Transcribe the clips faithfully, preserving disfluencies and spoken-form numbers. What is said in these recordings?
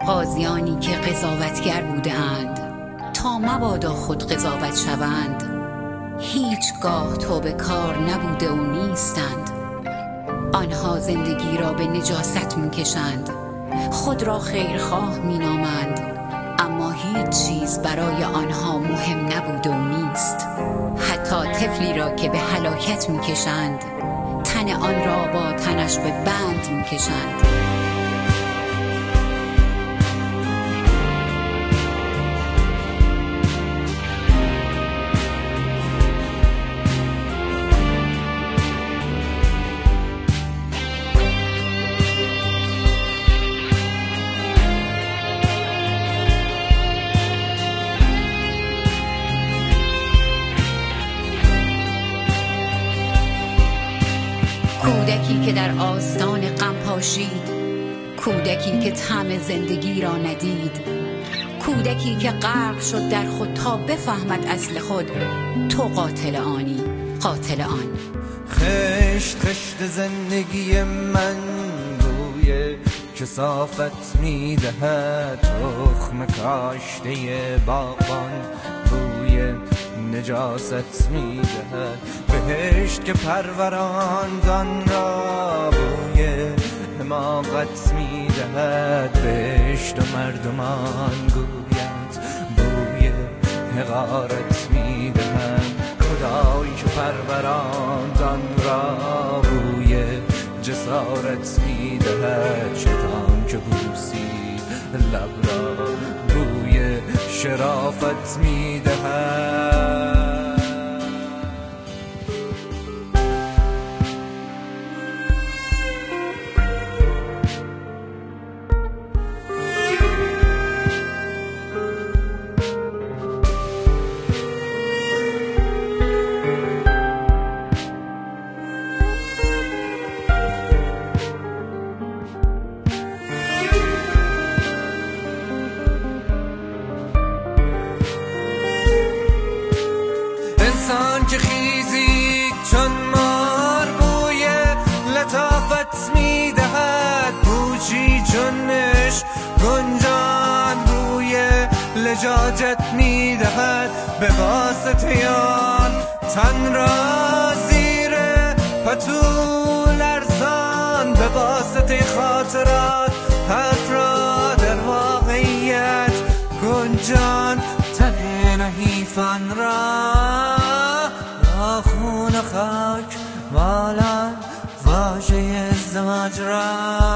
قاضیانی که قضاوتگر بودند تا مبادا خود قضاوت شوند، هیچگاه توبه کار نبوده و نیستند. آنها زندگی را به نجاست می‌کشند، خود را خیرخواه می‌نامند، اما هیچ چیز برای آنها مهم نبوده و نیست. حتی طفلی را که به هلاکت می‌کشند، تن آن را با تنش به بند می‌کشند. کودکی که در آستان غم پاشید، کودکی که طعم زندگی را ندید، کودکی که غرق شد در خود تا بفهمد اصل خود. تو قاتل آنی، قاتل آن. خشت خشت زندگی من بوی کثافت میدهد، تخم کاشته باغبان بوی نجاست میدهد. بهشت که پروراندان را بوی حماقت میدهد، بهشت و مردمان گویند بوی حقارت میدهد. خدایی که پروراندان را بوی جسارت میدهد، شیطان که بوسید لب را بوی شرافت میدهد. انسان که خیزید چون مار بوی لطافت میدهد، پوچی چونش گنجان بوی لجاجت میدهد. به واسطه آن تن را زیر پتو لرزان، به واسطه خاطرات حرف را در واقعیت گنجان. تن نحیفان را خون خاک مالان، واژه ازدواج را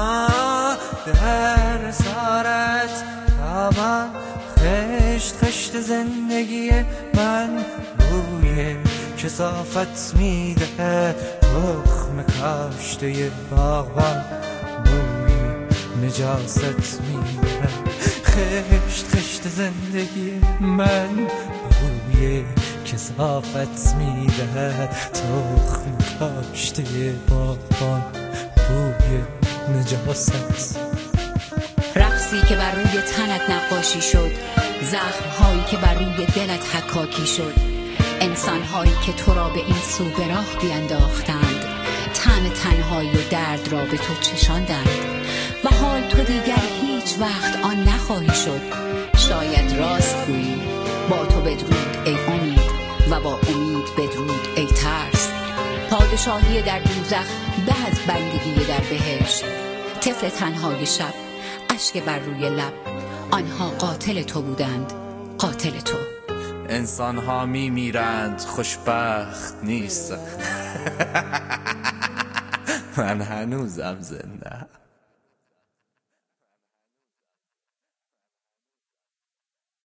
در سارت تابان. خشت خشت زندگی من بوی کثافت میده، تخم کاشته باغبان بوی نجاست میده. خشت خشت زندگی من بوی کثافت میدهد، تخم کاشته باغبان بوی نجاست. رقصی که بر روی تنت نقاشی شد، زخم‌هایی که بر روی دلت حکاکی شد، انسان‌هایی که تو را به این سو به راه بینداختند، طعم تنهایی و درد را به تو چشاندند و حال تو دیگر هیچ وقت آن نخواهی شد. شاید راست گویی، با تو بدرود ای امید و با امید بدرود ای ترس. پادشاهی در دوزخ به از بندگی در بهشت. طفل تنهای شب، اشک بر روی لب، آنها قاتل تو بودند، قاتل تو. انسان ها می میرند خوشبخت نیست. من هنوزم زنده.